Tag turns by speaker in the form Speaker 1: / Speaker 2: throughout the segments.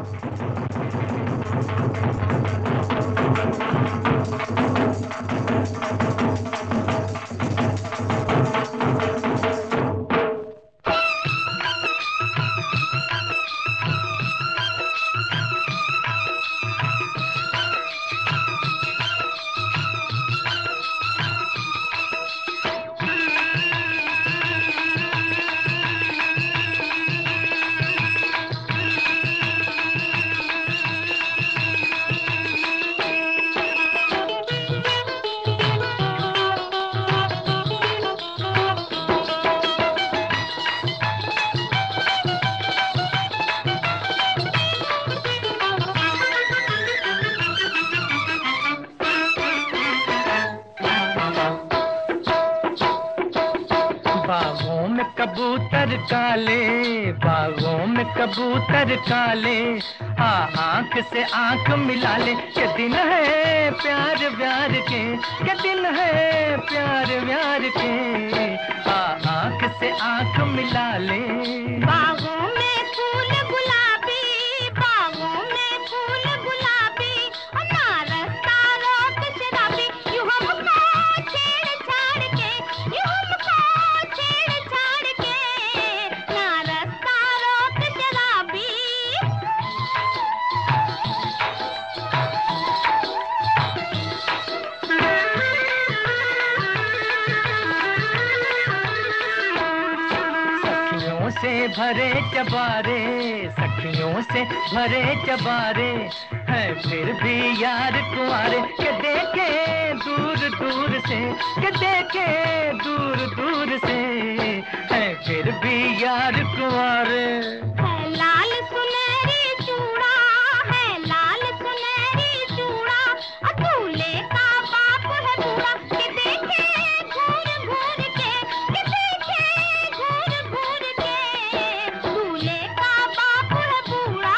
Speaker 1: बागों में कबूतर काले, बागों में कबूतर काले, आंख से आंख मिला ले, के दिन है प्यार व्यार के दिन है प्यार व्यार के, आंख से आंख मिला ले।
Speaker 2: बागों में फूल गुलाबी, बागों में फूल गुलाबी, ना रास्ता रोक शराबी, यूं हमको छेड़-छाड़ के, यूं हमको छेड़-छाड़ के, ना रास्ता रोक शराबी।
Speaker 1: सखियों से भरे चबारे, सखियों से भरे चबारे, है फिर भी यार कुंवारे, के देखे दूर दूर से, के देखे दूर दूर से, है फिर भी यार कुंवारे।
Speaker 2: है लाल सुनहरी चूड़ा, है लाल सुनहरी चूड़ा, दूल्हे का बाप है बूढ़ा, के देखे घूर घूर के, के देखे घूर घूर के, दूल्हे का बाप है बूढ़ा।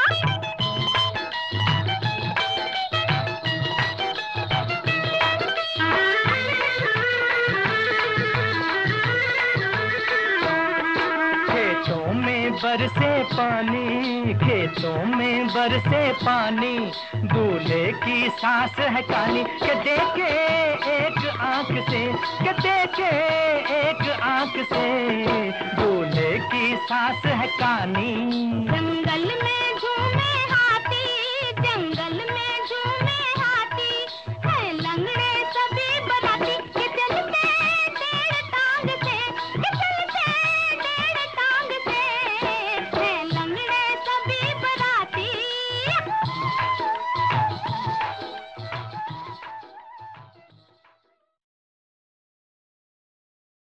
Speaker 1: खेतों में बरसे पानी, खेतों में बरसे पानी, दूल्हे की सांस है काली, के देखे एक आंख से, के देखे एक आंख से, दूल्हे की सांस है कानी।
Speaker 2: जंगल में झूमे